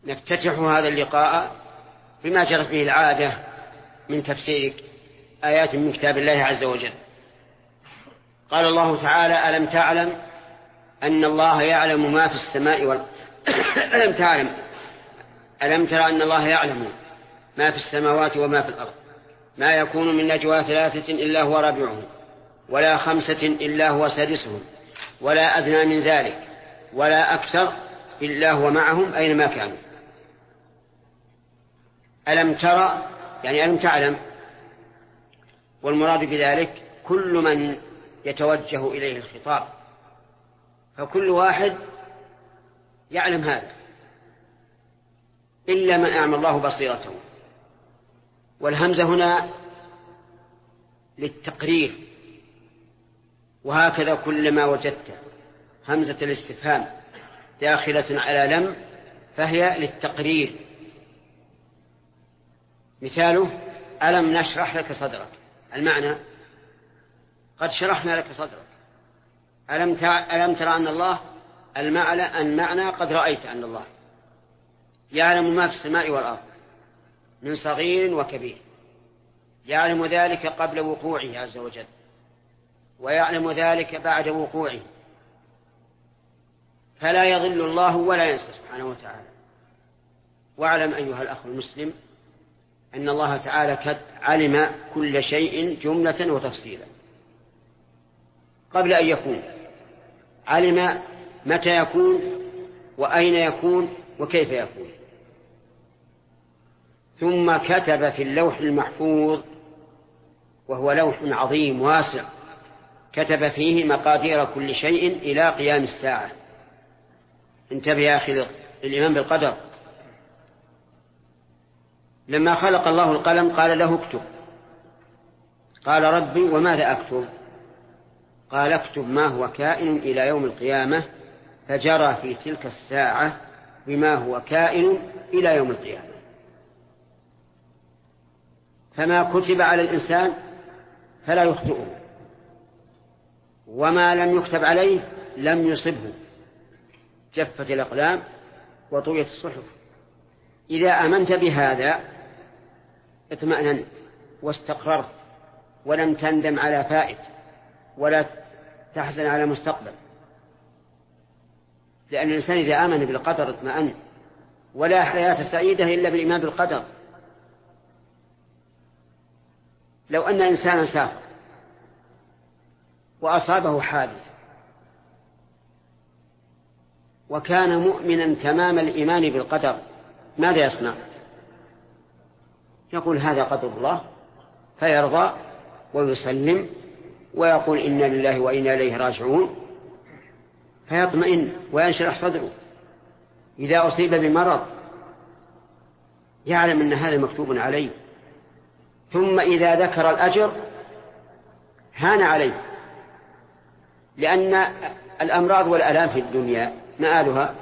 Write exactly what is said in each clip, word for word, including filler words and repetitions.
نفتتح هذا اللقاء بما جرت به العادة من تفسير آيات من كتاب الله عز وجل. قال الله تعالى: ألم تعلم أن الله يعلم ما في السماء والأرض ألم تعلم ألم ترى أن الله يعلم ما في السماوات وما في الأرض، ما يكون من نجوى ثلاثة إلا هو رابعهم، ولا خمسة إلا هو سادسهم، ولا أدنى من ذلك ولا أكثر إلا هو معهم أينما كانوا. ألم ترى يعني ألم تعلم، والمراد بذلك كل من يتوجه إليه الخطاب، فكل واحد يعلم هذا إلا من أعمى الله بصيرته. والهمزة هنا للتقرير، وهكذا كلما وجدت همزة الاستفهام داخلة على لم فهي للتقرير. مثاله: ألم نشرح لك صدرك، المعنى قد شرحنا لك صدرك. ألم ألم ترى أن الله، المعنى المعنى قد رأيت أن الله يعلم ما في السماء والأرض من صغير وكبير، يعلم ذلك قبل وقوعه عز وجل، ويعلم ذلك بعد وقوعه، فلا يضل الله ولا ينسى سبحانه وتعالى. واعلم أيها الأخ المسلم أن الله تعالى قد علم كل شيء جملة وتفصيلا قبل أن يكون، علم متى يكون وأين يكون وكيف يكون، ثم كتب في اللوح المحفوظ، وهو لوح عظيم واسع، كتب فيه مقادير كل شيء إلى قيام الساعة. انتبه يا أخي الإيمان بالقدر. لما خلق الله القلم قال له اكتب، قال ربي وماذا أكتب؟ قال اكتب ما هو كائن إلى يوم القيامة، فجرى في تلك الساعة بما هو كائن إلى يوم القيامة. فما كتب على الإنسان فلا يخطئه، وما لم يكتب عليه لم يصبه، جفت الأقلام وطويت الصحف. إذا آمنت بهذا اطمأننت واستقررت، ولم تندم على فائت ولا تحزن على مستقبل، لأن الإنسان إذا آمن بالقدر اطمأن، ولا حياة سعيدة إلا بالإيمان بالقدر. لو أن إنسانا سافر وأصابه حادث وكان مؤمنا تمام الإيمان بالقدر، ماذا يصنع؟ يقول هذا قدر الله، فيرضى ويسلم ويقول إنا لله وإنا إليه راجعون، فيطمئن وينشرح صدره. إذا أصيب بمرض يعلم أن هذا مكتوب عليه، ثم إذا ذكر الأجر هان عليه، لأن الأمراض والآلام في الدنيا مآلها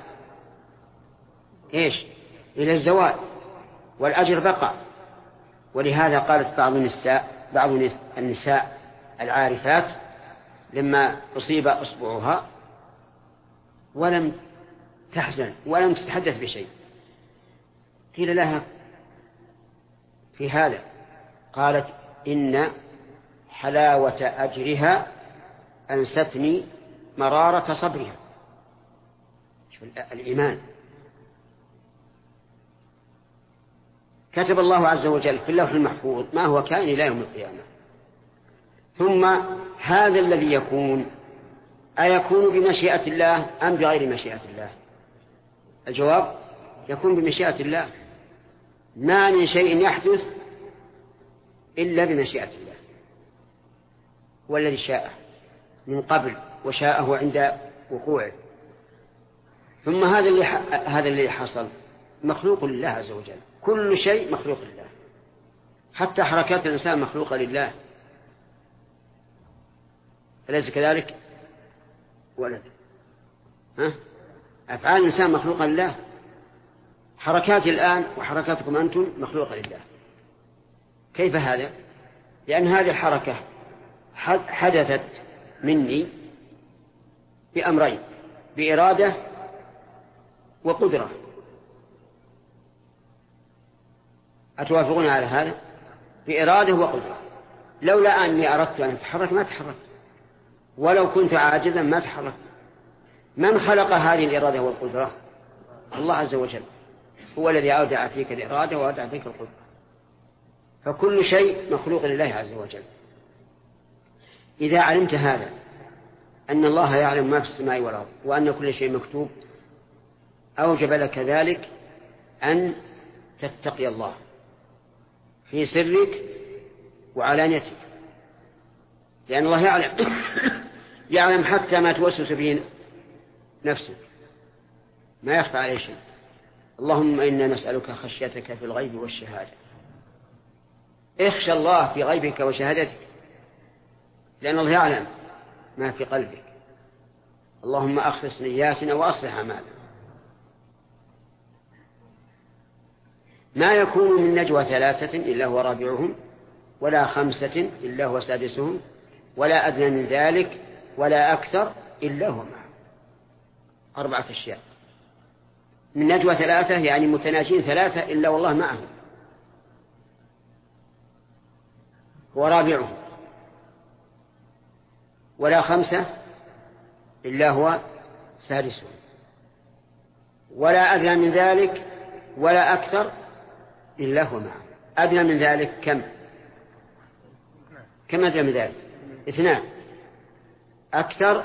إيش؟ إلى الزوال، والأجر بقى. ولهذا قالت بعض النساء بعض النساء العارفات لما أصيب أصبعها ولم تحزن ولم تتحدث بشيء، قيل لها في هذا، قالت إن حلاوة أجرها أنستني مرارة صبرها. الإيمان. كتب الله عز وجل في اللوح المحفوظ ما هو كائن إلى يوم القيامة. ثم هذا الذي يكون أيكون بمشيئة الله أم بغير مشيئة الله؟ الجواب يكون بمشيئة الله. ما من شيء يحدث إلا بمشيئة الله، هو الذي شاءه من قبل وشاءه عند وقوعه. ثم هذا اللي هذا اللي حصل مخلوق لله عز وجل، كل شيء مخلوق لله، حتى حركات الإنسان مخلوقة لله، أليس كذلك؟ ولد ها؟ أفعال الإنسان مخلوقة لله، حركاتي الآن وحركاتكم أنتم مخلوقة لله. كيف هذا؟ لأن هذه الحركة حدثت مني بأمرين، بإرادة وقدرة. أتوافقون على هذا؟ بإرادة وقدرة. لولا أني أردت أن أتحرك ما تحرك، ولو كنت عاجزا ما تحرك. من خلق هذه الإرادة والقدرة؟ الله عز وجل، هو الذي أودع فيك الإرادة وأودع فيك القدرة. فكل شيء مخلوق لله عز وجل. إذا علمت هذا، أن الله يعلم ما في السماء والأرض وأن كل شيء مكتوب، أوجب لك ذلك أن تتقي الله في سرك وعلانيتك، لأن الله يعلم يعلم حتى ما توسوس به نفسك، ما يخفى عليه شيء. اللهم إنا نسألك خشيتك في الغيب والشهادة. اخشى الله في غيبك وشهادتك، لأن الله يعلم ما في قلبك. اللهم أخلص نياتنا وأصلح أعمالنا. ما يكون من نجوى ثلاثة إلا هو رابعهم، ولا خمسة إلا هو سادسهم، ولا أدنى من ذلك ولا أكثر إلا هو معهم. أربعة أشياء. من نجوى ثلاثة يعني متناجين ثلاثة إلا والله معهم، هو رابعهم. ولا خمسة إلا هو سادسهم، ولا أدنى من ذلك ولا أكثر إلا هو معه. أدنى من ذلك كم؟ كم أدنى من ذلك؟ اثنان. أكثر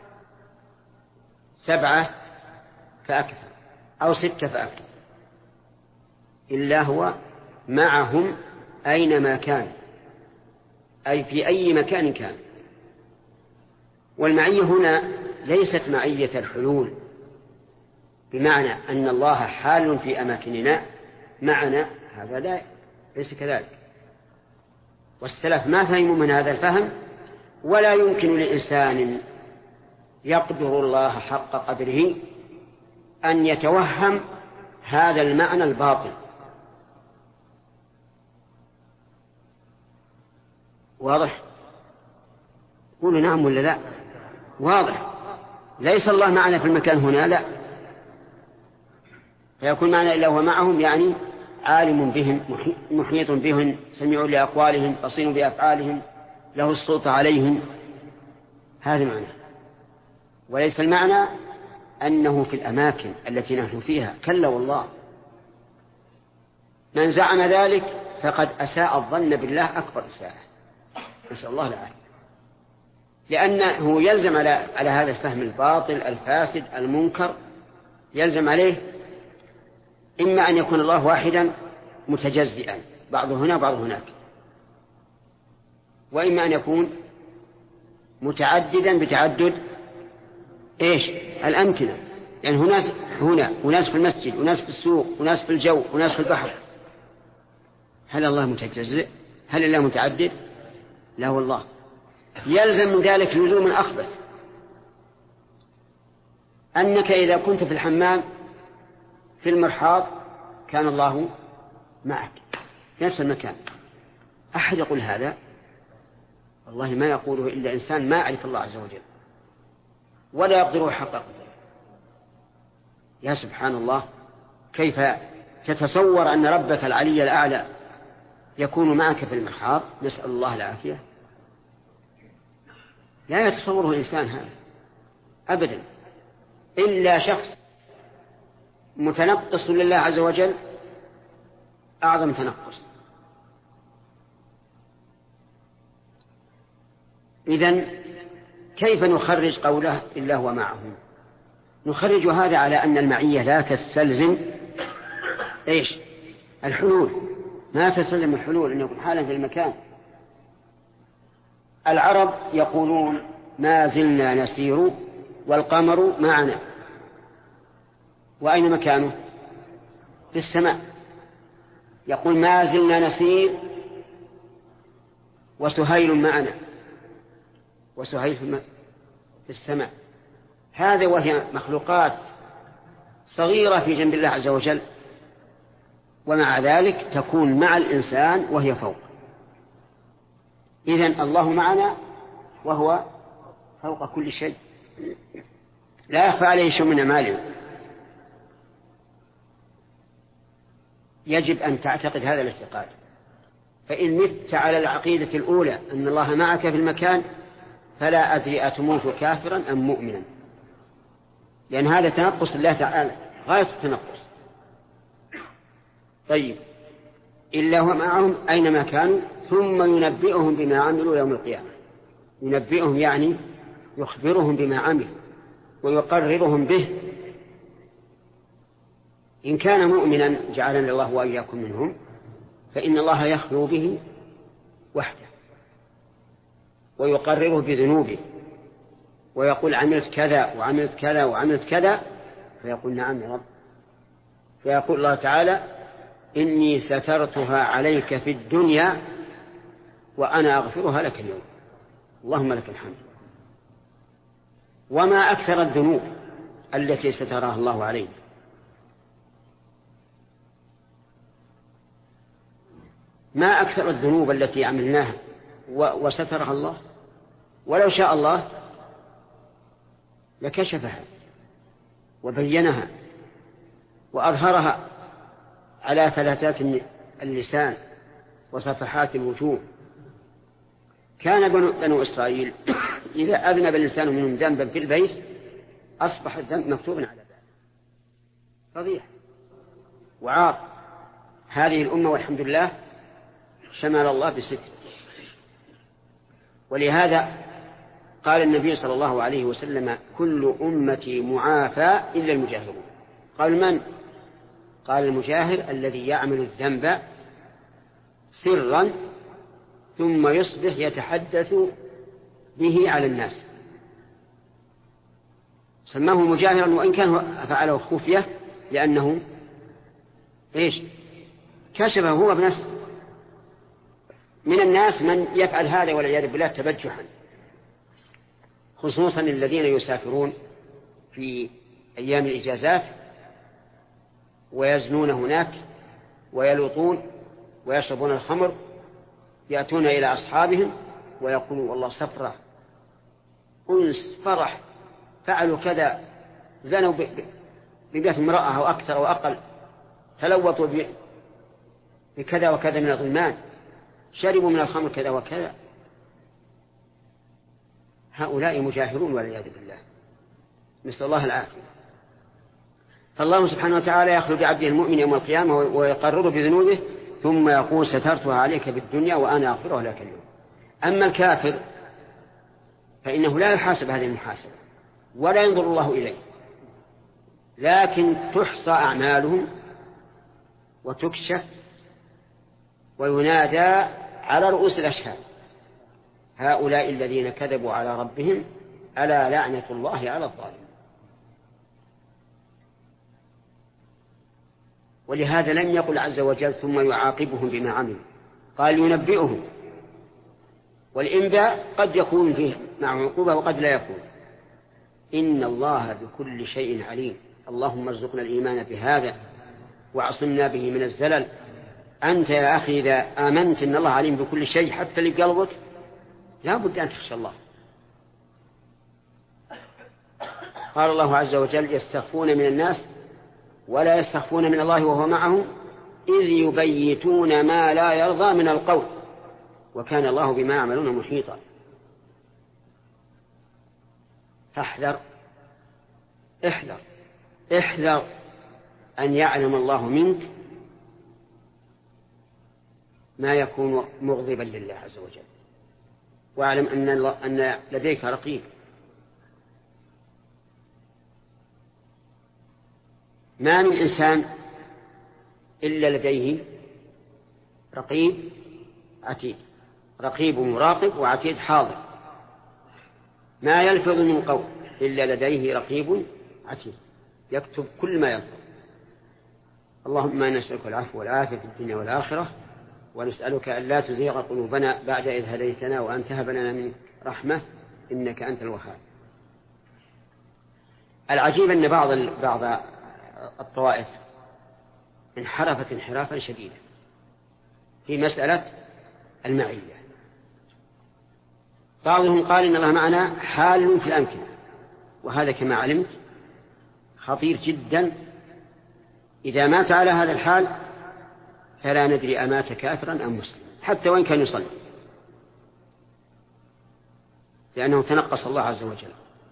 سبعة فأكثر، أو ستة فأكثر. إلا هو معهم أينما كان، أي في أي مكان كان. والمعية هنا ليست معية الحلول، بمعنى أن الله حال في أماكننا معنا، هذا لا، ليس كذلك. والسلف ما فهموا من هذا الفهم، ولا يمكن لإنسان يقدر الله حق قدره أن يتوهم هذا المعنى الباطل. واضح؟ قولوا نعم ولا لا؟ واضح. ليس الله معنا في المكان هنا، لا، فيكون معنا إلا هو معهم، يعني عالم بهم، محيط بهم، سميع لأقوالهم، بصير بأفعالهم، له السلطة عليهم. هذا معنى. وليس المعنى أنه في الأماكن التي نحن فيها، كلا والله. من زعم ذلك فقد أساء الظن بالله أكبر إساءة، نسأل الله العافية. لأنه يلزم على, على هذا الفهم الباطل الفاسد المنكر، يلزم عليه إما أن يكون الله واحدا متجزئا، بعضه هنا وبعضه هناك، وإما أن يكون متعددا بتعدد إيش الأمكنة، يعني هناس هنا وناس في المسجد وناس في السوق وناس في الجو وناس في البحر. هل الله متجزئ؟ هل الله متعدد؟ لا والله. يلزم من ذلك لزوم أخبث، أنك إذا كنت في الحمام في المرحاض كان الله معك في نفس المكان. أحد يقول هذا؟ والله ما يقوله إلا إنسان ما يعرف الله عز وجل ولا يقدره حق قدره. يا سبحان الله، كيف تتصور أن ربك العلي الأعلى يكون معك في المرحاض؟ نسأل الله العافية. لا يتصوره إنسان هذا أبدا، إلا شخص متنقص لله عز وجل أعظم تنقص. إذن كيف نخرج قوله إلا هو معهم؟ نخرج هذا على أن المعية لا تستلزم إيش الحلول، ما تستلزم الحلول أن يكون حالا في المكان. العرب يقولون ما زلنا نسير والقمر معنا، وأين مكانه؟ في السماء. يقول ما زلنا نسير وسهيل معنا، وسهيل في السماء. هذا وهي مخلوقات صغيرة في جنب الله عز وجل، ومع ذلك تكون مع الإنسان وهي فوق. إذن الله معنا وهو فوق كل شيء، لا يخفى عليه شيء من أعماله. يجب أن تعتقد هذا الاعتقاد. فإن مت على العقيدة الأولى أن الله معك في المكان فلا أدري أتموت كافرا أم مؤمنا، لأن هذا تنقص الله تعالى غاية التنقص. طيب إلا هو معهم أينما كانوا ثم ينبئهم بما عملوا يوم القيامة. ينبئهم يعني يخبرهم بما عملوا ويقررهم به. إن كان مؤمنا جعلنا الله وإياكم منهم فإن الله يخلو به وحده ويقرره بذنوبه ويقول عملت كذا وعملت كذا وعملت كذا، فيقول نعم يا رب، فيقول الله تعالى إني سترتها عليك في الدنيا وأنا أغفرها لك اليوم، اللهم لك الحمد. وما أكثر الذنوب التي سترها الله علينا. ما أكثر الذنوب التي عملناها وسترها الله، ولو شاء الله لكشفها وبينها وأظهرها على فلتات اللسان وصفحات الوجوه. كان بنو إسرائيل إذا أذنب الإنسان منهم ذنبا في البيت أصبح الذنب مكتوبا على ذلك فضيح وعار. هذه الأمة والحمد لله شمل الله بستر. ولهذا قال النبي صلى الله عليه وسلم كل أمتي معافى إلا المجاهرون. قال من؟ قال المجاهر الذي يعمل الذنب سرا ثم يصبح يتحدث به على الناس، سماه مجاهرا وإن كان فعله خفية، لأنه إيش؟ كشفه هو بنفسه. من الناس من يفعل هذا والعياذ بالله تبجحا، خصوصا الذين يسافرون في أيام الإجازات ويزنون هناك ويلوطون ويشربون الخمر، يأتون إلى أصحابهم ويقولون والله سفرة أنس فرح فعلوا كذا، زنوا ببيت امرأة أو أكثر أو أقل، تلوطوا بكذا وكذا من الغلمان، شربوا من الخمر كذا وكذا. هؤلاء مجاهرون والعياذ بالله، نسأل الله العافية. فالله سبحانه وتعالى يخلو بعبده المؤمن يوم القيامة ويقرر بذنوبه ثم يقول سترتها عليك بالدنيا وأنا أغفرها لك اليوم. أما الكافر فإنه لا يحاسب هذه المحاسبة ولا ينظر الله إليه، لكن تحصى أعمالهم وتكشف وينادى على رؤوس الأشهاد هؤلاء الذين كذبوا على ربهم ألا لعنة الله على الظالمين. ولهذا لم يقل عز وجل ثم يعاقبهم بما عملوا، قال ينبئهم. والإنباء قد يكون فيه مع عقوبة وقد لا يكون. إن الله بكل شيء عليم. اللهم ارزقنا الإيمان بهذا وعصمنا به من الزلل. أنت يا أخي إذا آمنت إن الله عليم بكل شيء حتى اللي بقلبك لا بد أن تخشى الله. قال الله عز وجل يستخفون من الناس ولا يستخفون من الله وهو معهم إذ يبيتون ما لا يرضى من القول وكان الله بما يعملون محيطا. فاحذر احذر احذر أن يعلم الله منك ما يكون مغضبا لله عز وجل، واعلم أن, أن لديك رقيب. ما من إنسان إلا لديه رقيب عتيد، رقيب مراقب وعتيد حاضر. ما يلفظ من قول إلا لديه رقيب عتيد يكتب كل ما يلفظ. اللهم نسألك العفو والعافية في الدنيا والآخرة، ونسألك أن لا تزيغ قلوبنا بعد إذ هديتنا وأن تهب لنا من رحمة إنك أنت الوهاب. العجيب أن بعض بعض الطوائف انحرفت انحرافا شديدا في مسألة المعية. بعضهم قال إن الله معنا حال في الأمكنة، وهذا كما علمت خطير جدا. إذا مات على هذا الحال فلا ندري أمات كافرا أم مسلما، حتى وإن كان يصلي، لأنه تنقص الله عز وجل.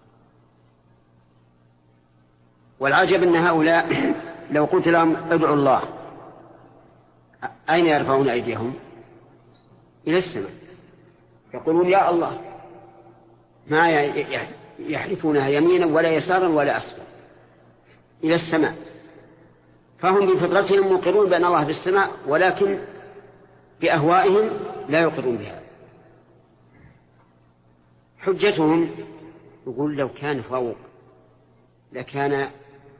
والعجب أن هؤلاء لو قلت لهم ادعوا الله، أين يرفعون أيديهم؟ إلى السماء، يقولون يا الله، ما يحلفونها يمينا ولا يسارا ولا أسفل، إلى السماء. فهم بفطرتهم مقرون بأن الله في السماء، ولكن بأهوائهم لا يقرون بها. حجتهم يقول لو كان فوق لكان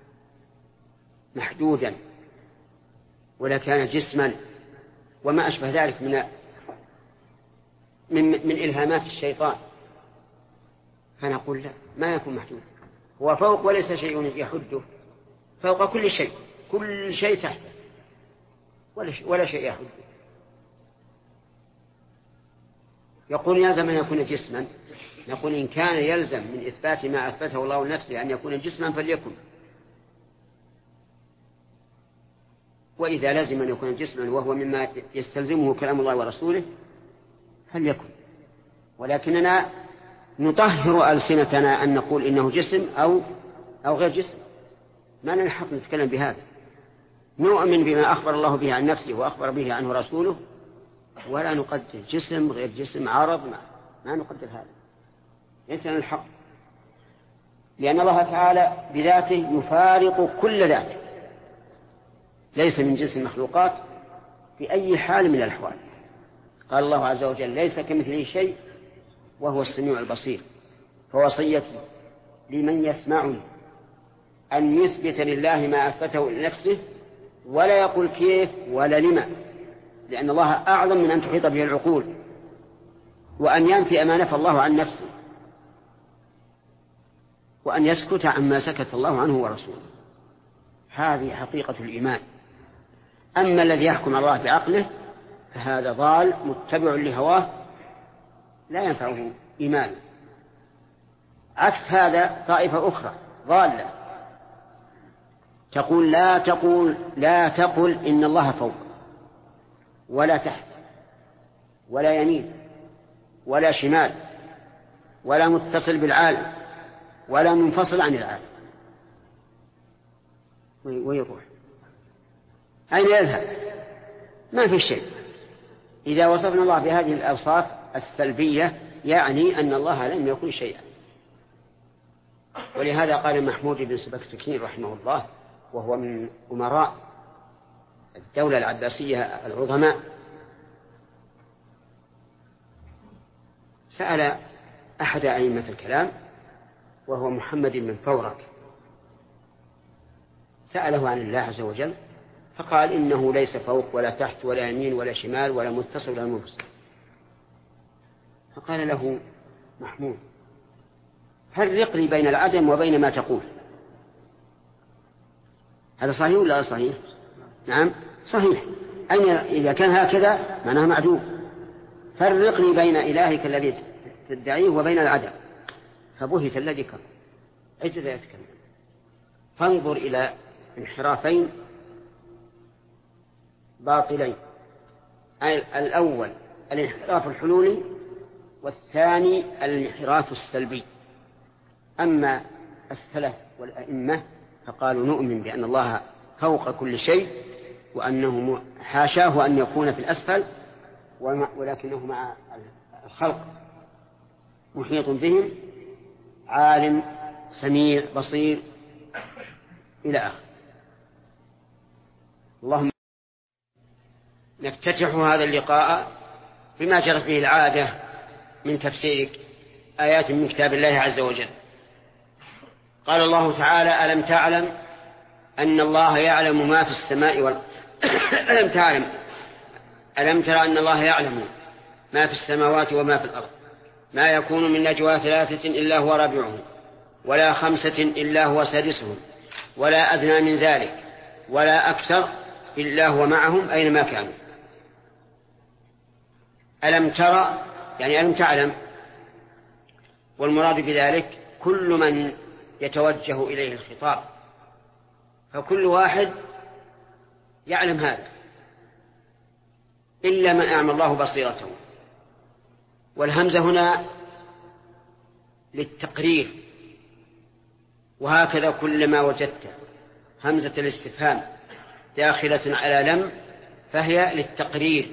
محدودا ولا كان جسما وما أشبه ذلك من من, من إلهامات الشيطان. فنقول لا، ما يكون محدود، هو فوق وليس شيء يحده، فوق كل شيء، كل شيء تحته ولا شيء, ولا شيء يحده. يقول يلزم أن يكون جسما، نقول إن كان يلزم من إثبات ما أثبته الله لنفسه أن يكون جسما فليكن، وإذا لازم أن يكون جسما وهو مما يستلزمه كلام الله ورسوله فليكن. ولكننا نطهر ألسنتنا أن نقول إنه جسم أو أو غير جسم، ما لنا حق نتكلم بهذا. نؤمن بما أخبر الله به عن نفسه وأخبر به عنه رسوله، ولا نقدر جسم غير جسم عرض، ما, ما نقدر هذا، ليس لنا الحق، لأن الله تعالى بذاته يفارق كل ذات، ليس من جنس المخلوقات في أي حال من الأحوال. قال الله عز وجل ليس كمثله شيء وهو السميع البصير. فوصيتي لمن يسمعني أن يثبت لله ما أثبته لنفسه، ولا يقول كيف ولا لما، لأن الله أعظم من أن تحيط به العقول، وأن ينفي ما نفى الله عن نفسه، وأن يسكت عما سكت الله عنه ورسوله. هذه حقيقة الإيمان. أما الذي يحكم الله بعقله فهذا ضال متبع لهواه لا ينفعه إيمان. عكس هذا طائفة أخرى ضالة تقول لا تقول لا تقل إن الله فوق ولا تحت ولا يمين ولا شمال ولا متصل بالعالم ولا منفصل عن العالم. ويروح أين يذهب؟ ما في شيء. إذا وصفنا الله بهذه الأوصاف السلبية يعني أن الله لم يكن شيئا. ولهذا قال محمود بن سبكتكين رحمه الله، وهو من أمراء الدولة العباسية العظماء، سأل أحد أئمة الكلام وهو محمد بن فورك، سأله عن الله عز وجل فقال إنه ليس فوق ولا تحت ولا يمين ولا شمال ولا متصل ولا منفصل. فقال له محمود فرق لي بين العدم وبين ما تقول. هذا صحيح ولا صحيح؟ نعم صحيح. أين إذا كان هكذا معناه معدوم. فرق لي بين إلهك الذي تدعيه وبين العدم. فبهت الذي كفر عجز يتكلم. فانظر إلى انحرافين باطلين، الأول الانحراف الحلولي والثاني الانحراف السلبي. أما السلف والأئمة فقالوا نؤمن بأن الله فوق كل شيء وأنه حاشاه أن يكون في الأسفل، ولكنه مع الخلق محيط بهم، عالم سميع بصير إلى آخر. اللهم نفتتح هذا اللقاء بما جرت به العادة من تفسير آيات من كتاب الله عز وجل. قال الله تعالى ألم تعلم أن الله يعلم ما في السماء والأرض ألم تعلم ألم ترى أن الله يعلم ما في السماوات وما في الأرض ما يكون من نجوى ثلاثة إلا هو رابعهم ولا خمسة إلا هو سادسهم ولا أدنى من ذلك ولا أكثر إلا هو معهم أينما كانوا. ألم ترى يعني ألم تعلم، والمراد بذلك كل من يتوجه إليه الخطاب، فكل واحد يعلم هذا إلا من أعمى الله بصيرته. والهمزة هنا للتقرير، وهكذا كلما وجدت همزة الاستفهام داخلة على لم فهي للتقرير.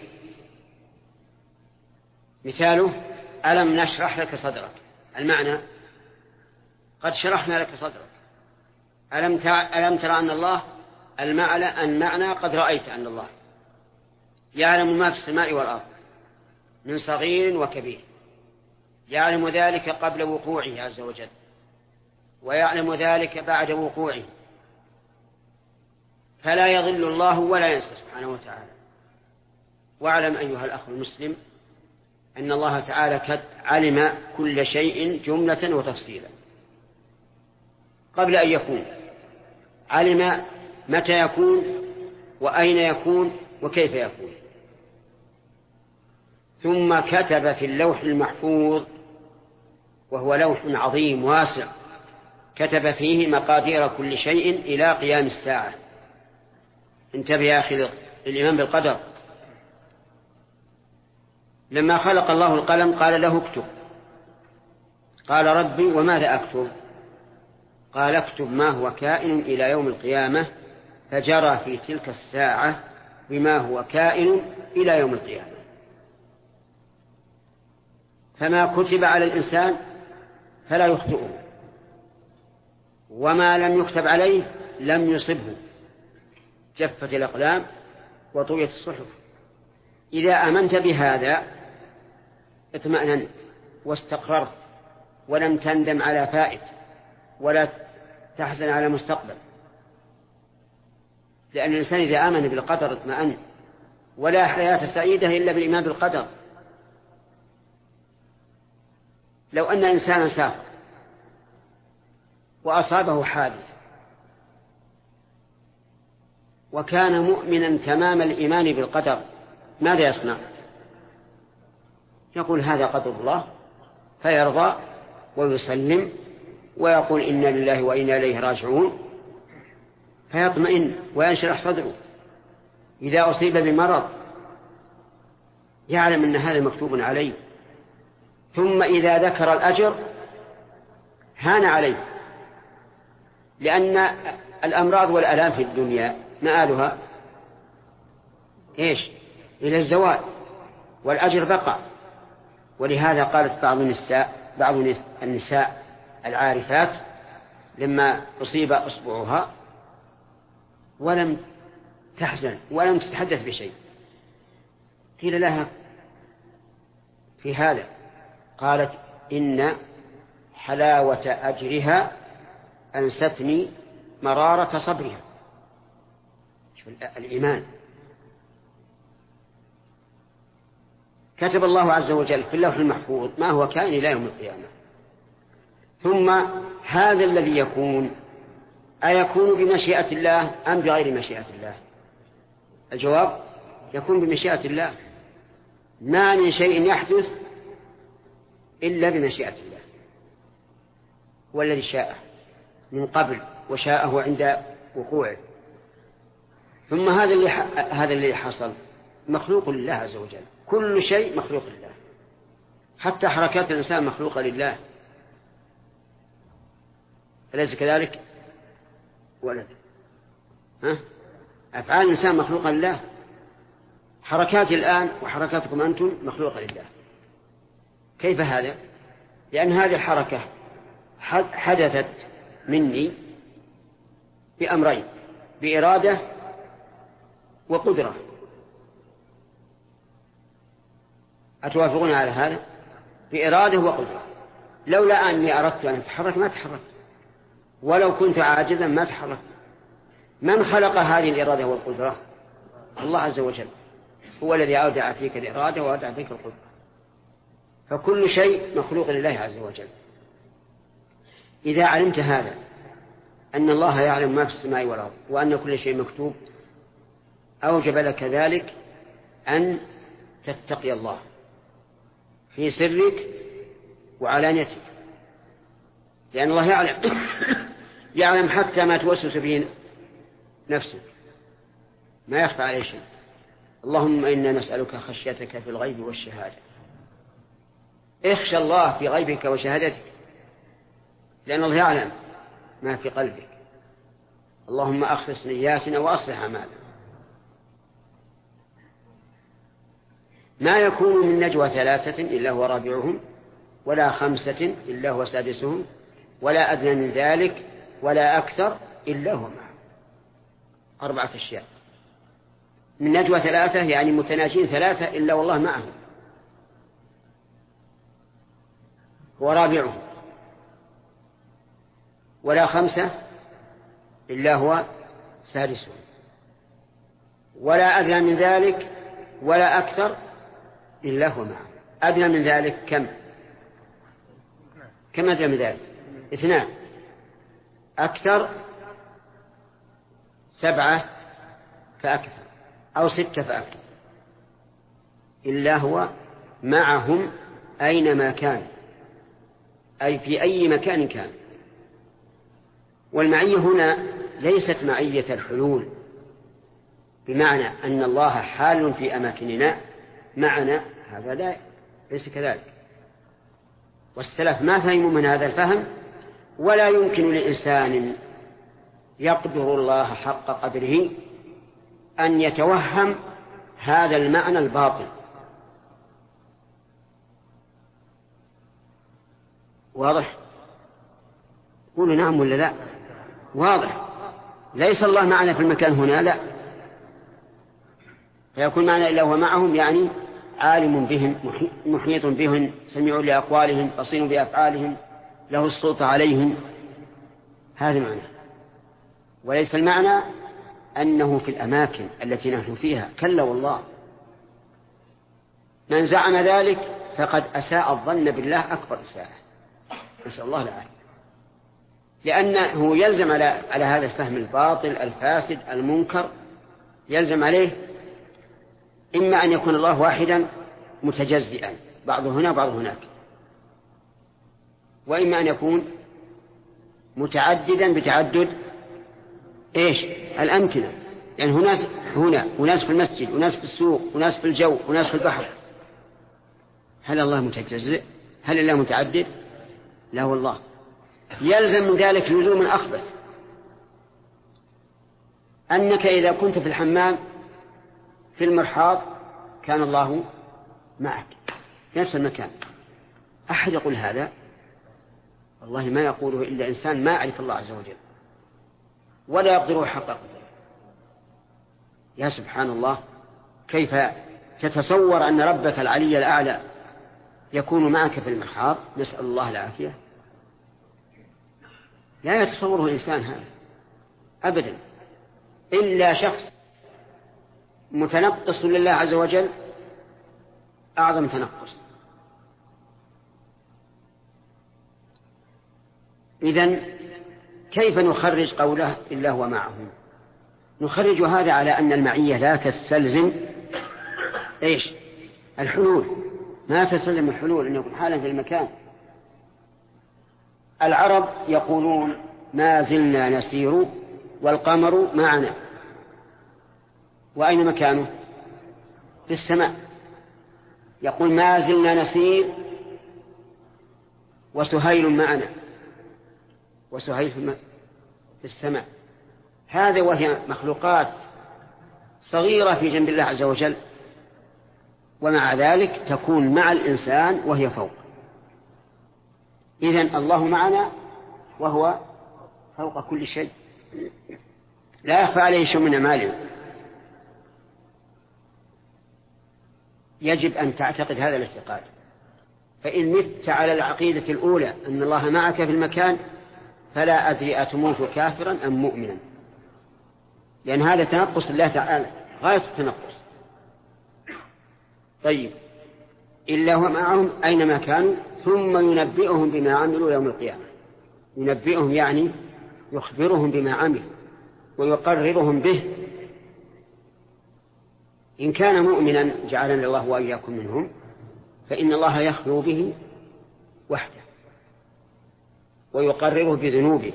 مثاله: ألم نشرح لك صدرك، المعنى قد شرحنا لك صدرك. ألم ألم ترى أن الله، المعنى المعنى قد رأيت أن الله يعلم ما في السماء والأرض من صغير وكبير، يعلم ذلك قبل وقوعه عز وجل، ويعلم ذلك بعد وقوعه، فلا يضل الله ولا ينسى سبحانه وتعالى. واعلم أيها الأخ المسلم أن الله تعالى قد علم كل شيء جملة وتفصيلا قبل أن يكون، علم متى يكون وأين يكون وكيف يكون، ثم كتب في اللوح المحفوظ، وهو لوح عظيم واسع، كتب فيه مقادير كل شيء إلى قيام الساعة. انتبه يا أخي الإيمان بالقدر. لما خلق الله القلم قال له اكتب، قال ربي وماذا أكتب؟ قال اكتب ما هو كائن إلى يوم القيامة، فجرى في تلك الساعة بما هو كائن إلى يوم القيامة. فما كتب على الإنسان فلا يخطئه، وما لم يكتب عليه لم يصبه، جفت الأقلام وطويت الصحف. إذا آمنت بهذا اطمأننت واستقررت، ولم تندم على فائت ولا تحزن على مستقبل، لأن الإنسان إذا آمن بالقدر اطمأن، ولا حياة سعيدة إلا بالإيمان بالقدر. لو أن إنسانا سافر وأصابه حادث وكان مؤمنا تمام الإيمان بالقدر، ماذا يصنع؟ يقول هذا قدر الله، فيرضى ويسلم ويقول إنا لله وإنا إليه راجعون، فيطمئن وينشرح صدره. إذا أصيب بمرض يعلم أن هذا مكتوب عليه، ثم إذا ذكر الأجر هان عليه، لأن الأمراض والآلام في الدنيا مآلها إيش؟ إلى الزوال، والأجر بقى. ولهذا قالت بعض النساء بعض النساء العارفات لما أصيب أصبعها ولم تحزن ولم تتحدث بشيء، قيل لها في هذا، قالت إن حلاوة أجرها أنستني مرارة صبرها. الإيمان. كتب الله عز وجل في اللوح المحفوظ ما هو كائن إلى يوم القيامة. ثم هذا الذي يكون أيكون بمشيئة الله أم بغير مشيئة الله؟ الجواب يكون بمشيئة الله. ما من شيء يحدث إلا بمشيئة الله، هو الذي شاءه من قبل وشاءه عند وقوعه. ثم هذا اللي هذا اللي حصل مخلوق لله عز وجل، كل شيء مخلوق لله، حتى حركات الإنسان مخلوقة لله، أليس كذلك؟ ولد ها؟ أفعال الإنسان مخلوقة لله، حركات الآن وحركاتكم أنتم مخلوقة لله. كيف هذا؟ لأن هذه الحركة حدثت مني بأمرين، بإرادة وقدرة. أتوافقون على هذا؟ بإرادة وقدرة. لولا أني أردت أن أتحرك ما تحرك، ولو كنت عاجزا ما تحرك. من خلق هذه الإرادة والقدرة؟ الله عز وجل، هو الذي أودع فيك الإرادة وأودع فيك القدرة. فكل شيء مخلوق لله عز وجل. إذا علمت هذا، أن الله يعلم ما في السماء والأرض وأن كل شيء مكتوب، أوجب لك ذلك أن تتقي الله في سرك وعلانيتك، لأن الله يعلم يعلم حتى ما توسوس به نفسك، ما يخفى عليه شيء. اللهم إنا نسألك خشيتك في الغيب والشهادة. اخشى الله في غيبك وشهادتك، لأن الله يعلم ما في قلبك. اللهم أخلص نياتنا وأصلح أعمالنا. ما يكون من نجوى ثلاثة إلا هو رابعهم، ولا خمسة إلا هو سادسهم، ولا أدنى من ذلك ولا أكثر إلا هو معهم. أربعة أشياء. من نجوى ثلاثة يعني متناجين ثلاثة إلا والله معهم، هو رابعهم، ولا خمسة إلا هو سادسهم، ولا أدنى من ذلك ولا أكثر إلا هو معهم. أدنى من ذلك كم؟ كم أدنى من ذلك؟ اثنان. أكثر سبعة فأكثر، أو ستة فأكثر، إلا هو معهم أينما كان، أي في أي مكان كان. والمعية هنا ليست معية الحلول، بمعنى أن الله حال في أماكننا معنا، هذا لا، ليس كذلك. والسلف ما فهموا من هذا الفهم، ولا يمكن لإنسان يقدر الله حق قدره أن يتوهم هذا المعنى الباطل. واضح؟ قولوا نعم ولا لا؟ واضح. ليس الله معنا في المكان هنا، لا، فيكون معنا إلا هو معهم، يعني عالم بهم، محيط بهم، سميع لأقوالهم، بصير بأفعالهم، له السلطة عليهم. هذا معنى. وليس المعنى أنه في الأماكن التي نحن فيها، كلا والله. من زعم ذلك فقد أساء الظن بالله أكبر إساءة، نسأل الله العافية. لأنه يلزم على, على هذا الفهم الباطل الفاسد المنكر، يلزم عليه إما أن يكون الله واحدا متجزئا، بعضه هنا وبعضه هناك، وإما أن يكون متعددا بتعدد إيش الأمكنة، يعني هناس هنا وناس في المسجد وناس في السوق وناس في الجو وناس في البحر. هل الله متجزئ؟ هل الله متعدد؟ لا والله. يلزم من ذلك لزوم أخبث، أنك إذا كنت في الحمام في المرحاض كان الله معك في نفس المكان. أحد يقول هذا؟ والله ما يقوله إلا إنسان ما يعرف الله عز وجل ولا يقدره حق قدره. يا سبحان الله، كيف تتصور أن ربك العلي الأعلى يكون معك في المرحاض؟ نسأل الله العافية. لا يتصوره الإنسان هذا أبدا، إلا شخص متنقص لله عز وجل أعظم تنقص. إذن كيف نخرج قوله إلا هو معهم؟ نخرج هذا على أن المعية لا تستلزم إيش الحلول، ما تستلزم الحلول، أن يكون حالا في المكان. العرب يقولون ما زلنا نسير والقمر معنا، وأين مكانه؟ في السماء. يقول ما زلنا نسير وسهيل معنا، وسهيل في السماء. هذا وهي مخلوقات صغيرة في جنب الله عز وجل، ومع ذلك تكون مع الإنسان وهي فوق. إذن الله معنا وهو فوق كل شيء، لا يخفى عليه شيء من أعماله. يجب أن تعتقد هذا الاعتقاد. فإن مت على العقيدة الأولى أن الله معك في المكان فلا أدري أتموت كافرا أم مؤمنا، لأن هذا تنقص الله تعالى غاية التنقص. طيب، إلا هو معهم أينما كانوا ثم ينبئهم بما عملوا يوم القيامة. ينبئهم يعني يخبرهم بما عملوا ويقررهم به. إن كان مؤمنا جعلنا الله وإياكم منهم، فإن الله يخلو به وحده ويقرره بذنوبه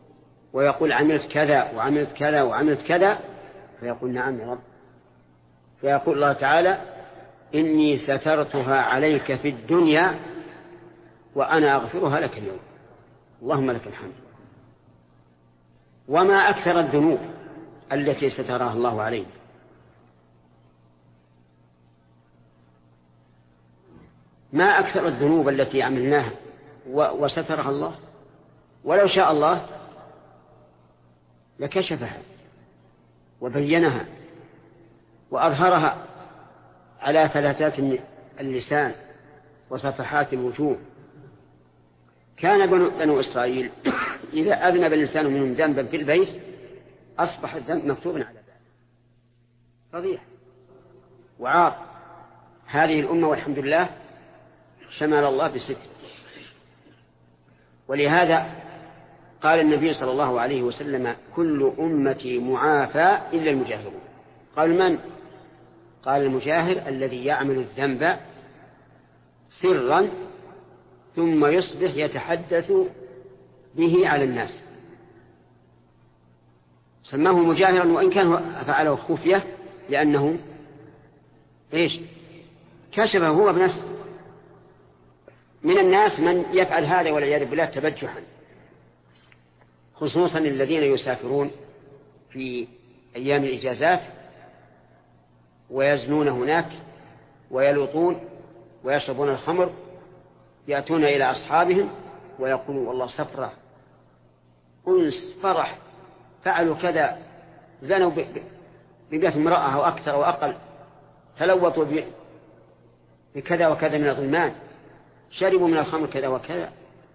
ويقول عملت كذا وعملت كذا وعملت كذا، فيقول نعم يا رب، فيقول الله تعالى إني سترتها عليك في الدنيا وأنا أغفرها لك اليوم. اللهم لك الحمد. وما أكثر الذنوب التي سترها الله علينا. ما أكثر الذنوب التي عملناها وسترها الله، ولو شاء الله لكشفها وبينها وأظهرها على فلتات اللسان وصفحات الوجوه. كان بنو إسرائيل إذا أذنب الإنسان منهم ذنبا في البيت أصبح الذنب مكتوبا على ذلك فضيحة وعار. هذه الأمة والحمد لله شمل الله بستر. ولهذا قال النبي صلى الله عليه وسلم كل أمتي معافى إلا المجاهرون. قال من؟ قال المجاهر الذي يعمل الذنب سرا ثم يصبح يتحدث به على الناس، سماه مجاهرا وإن كان فعله خفية، لأنه إيش؟ كشفه هو بنفسه. من الناس من يفعل هذا والعياذ بالله تبجحا، خصوصا الذين يسافرون في أيام الإجازات ويزنون هناك ويلوطون ويشربون الخمر، يأتون إلى أصحابهم ويقولون والله سفرة أنس فرح فعلوا كذا، زنوا ببيت امرأة أو أكثر أو أقل، تلوطوا بكذا وكذا من الغلمان، شربوا من الخمر كذا وكذا.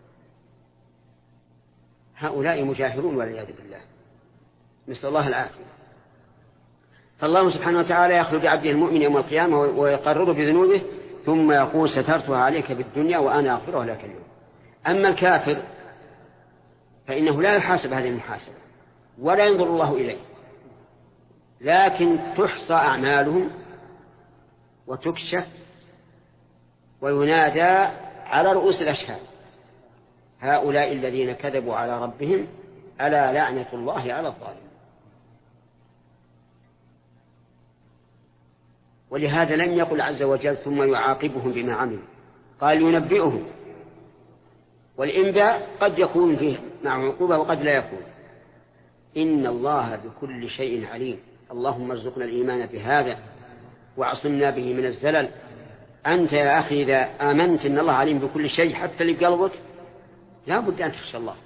هؤلاء مجاهرون والعياذ بالله، نسأل الله العافية. فالله سبحانه وتعالى يخلو بعبده المؤمن يوم القيامة ويقرر بذنوبه ثم يقول سترتها عليك بالدنيا وأنا أغفرها لك اليوم. أما الكافر فإنه لا يحاسب هذه المحاسبة ولا ينظر الله إليه، لكن تحصى أعمالهم وتكشف وينادى على رؤوس الأشهاد هؤلاء الذين كذبوا على ربهم ألا لعنة الله على الظالمين. ولهذا لم يقل عز وجل ثم يعاقبهم بما عملوا، قال ينبئهم. والإنباء قد يكون فيه مع عقوبة وقد لا يكون. إن الله بكل شيء عليم. اللهم ارزقنا الإيمان بهذا وعصمنا به من الزلل. أنت يا أخي إذا آمنت إن الله عليم بكل شيء حتى اللي بقلبك لا بد أن تخشى الله.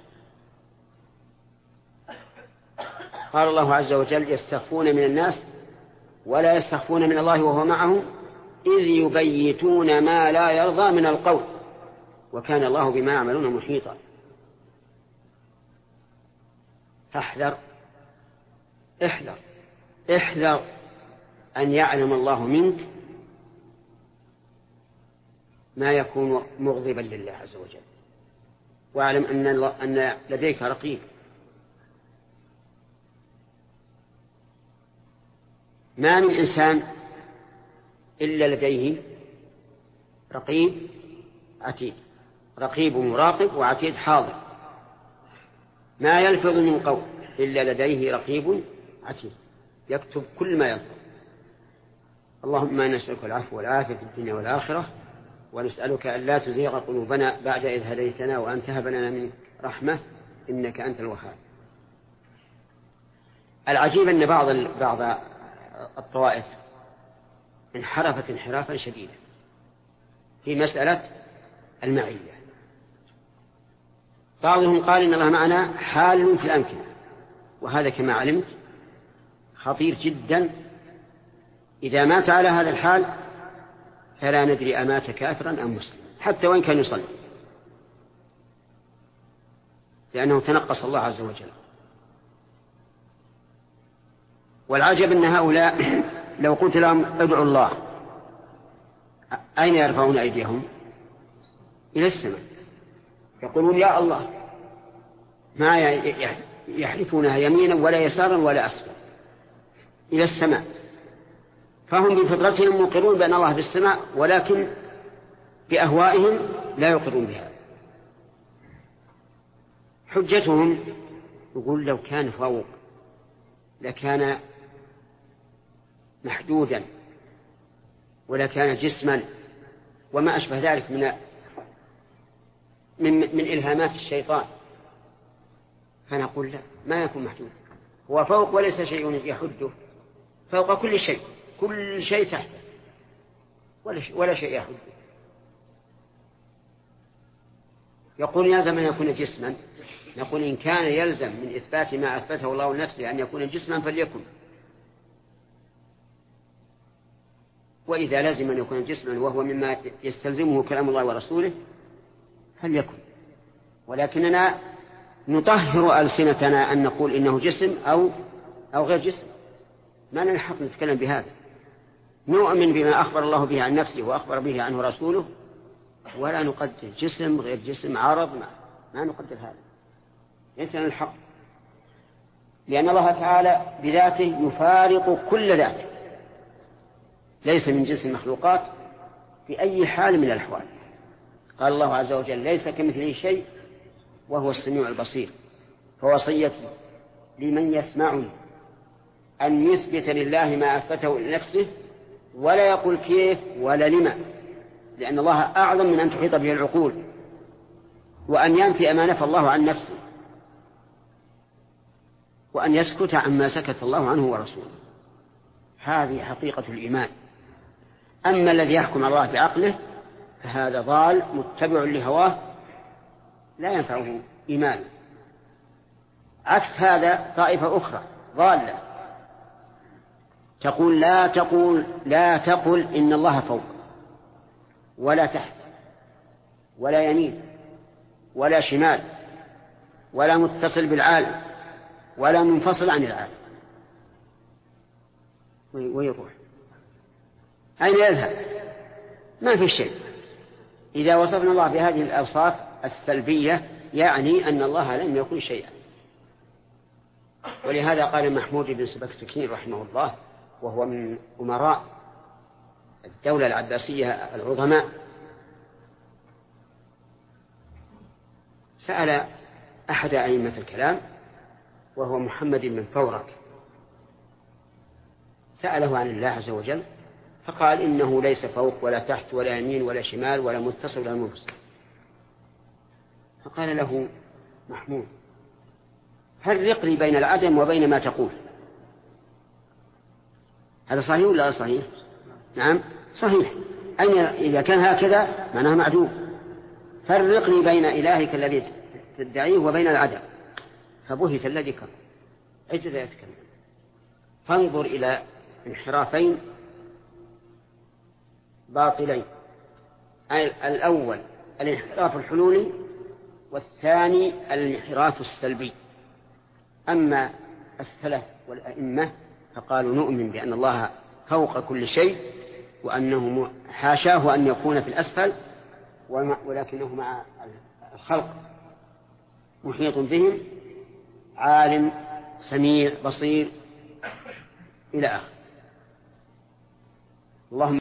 قال الله عز وجل يستخفون من الناس ولا يستخفون من الله وهو معهم إذ يبيتون ما لا يرضى من القول وكان الله بما يعملون محيطا. فاحذر احذر احذر أن يعلم الله منك ما يكون مغضبا لله عز وجل، واعلم أن, أن لديك رقيب. ما من إنسان إلا لديه رقيب عتيد، رقيب مراقب وعتيد حاضر. ما يلفظ من قول إلا لديه رقيب عتيد يكتب كل ما يلفظ. اللهم نسألك العفو والعافية في الدنيا والآخرة، ونسألك أن لا تزيغ قلوبنا بعد إذ هديتنا وأن تهب لنا منك رحمة إنك أنت الوهاب. العجيب أن بعض بعض الطوائف انحرفت انحرافا شديدا في مسألة المعية. بعضهم قال إن الله معنا حال في الأمكنة، وهذا كما علمت خطير جدا. إذا مات على هذا الحال فلا ندري أمات كافرا أم مسلما حتى وإن كان يصلي، لأنه تنقص الله عز وجل. والعجب أن هؤلاء لو قلت لهم ادعوا الله أين يرفعون أيديهم؟ إلى السماء، يقولون يا الله، ما يحلفونها يمينا ولا يسارا ولا أسفل، إلى السماء. فهم بفطرتهم مقرون بأن الله في السماء، ولكن بأهوائهم لا يقرون بها. حجتهم يقول لو كان فوق لكان محدودا ولا كان جسما وما أشبه ذلك من من, من إلهامات الشيطان، فنقول لا، ما يكون محدود، هو فوق وليس شيء يحده، فوق كل شيء، كل شيء تحته ولا شيء, ولا شيء يحده. يقول يلزم أن يكون جسما، نقول إن كان يلزم من إثبات ما أثبته الله لنفسه أن يكون جسما فليكن، وإذا لازم أن يكون جسما وهو مما يستلزمه كلام الله ورسوله فليكن. ولكننا نطهر ألسنتنا أن نقول إنه جسم أو أو غير جسم، ما لنا حق نتكلم بهذا. نؤمن بما أخبر الله به عن نفسه وأخبر به عنه رسوله، ولا نقدر جسم غير جسم عرض، ما, ما نقدر هذا، ليس لنا الحق، لأن الله تعالى بذاته يفارق كل ذات، ليس من جنس المخلوقات في أي حال من الأحوال. قال الله عز وجل ليس كمثله شيء وهو السميع البصير. فوصيتي لمن يسمعني أن يثبت لله ما أثبته لنفسه ولا يقول كيف ولا لما، لأن الله أعظم من أن تحيط به العقول، وأن ينفي ما نفى الله عن نفسه، وأن يسكت عما سكت الله عنه ورسوله. هذه حقيقة الإيمان. أما الذي يحكم الله بعقله فهذا ضال متبع لهواه لا ينفعه إيمان. عكس هذا طائفة أخرى ضالة تقول لا تقول لا تقل إن الله فوق ولا تحت ولا يمين ولا شمال ولا متصل بالعالم ولا منفصل عن العالم. ويروح أين يذهب؟ ما في شيء. إذا وصفنا الله بهذه الأوصاف السلبية يعني أن الله لم يكن شيئا. ولهذا قال محمود بن سبكتكين رحمه الله، وهو من أمراء الدولة العباسية العظماء، سأل أحد أئمة الكلام وهو محمد بن فورك، سأله عن الله عز وجل فقال إنه ليس فوق ولا تحت ولا يمين ولا شمال ولا متصل ولا منفصل. فقال له محمود فرق لي بين العدم وبين ما تقول. هذا صحيح ولا صحيح؟ نعم صحيح. أين إذا كان هكذا معناه معدوم. فرق لي بين إلهك الذي تدعيه وبين العدم. فبهت الذي كفر عجز يتكلم. فانظر إلى انحرافين باطلين، الأول الانحراف الحلولي والثاني الانحراف السلبي. أما السلف والأئمة فقالوا نؤمن بأن الله فوق كل شيء وأنه حاشاه أن يكون في الأسفل، ولكنه مع الخلق محيط بهم، عالم سميع بصير إلى آخر. اللهم